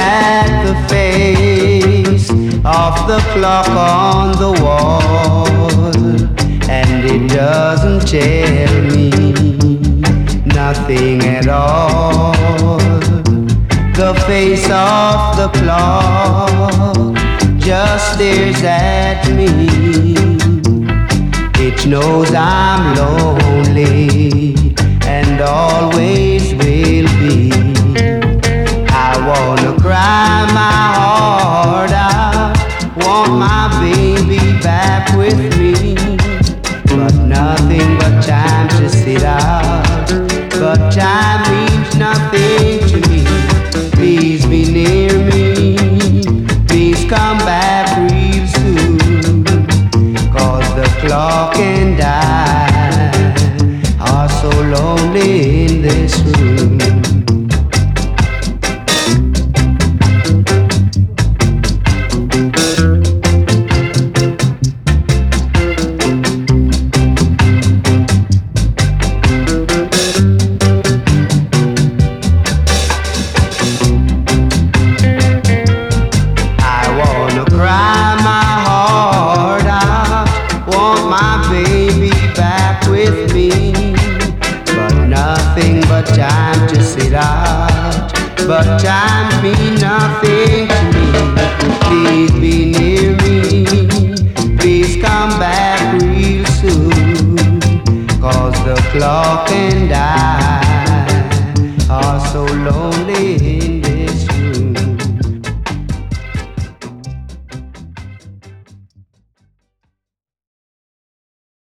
at the face of the clock on the wall, and it doesn't tell me nothing at all. The face of the clock just stares at me. It knows I'm lonely and always will be. I wanna cry my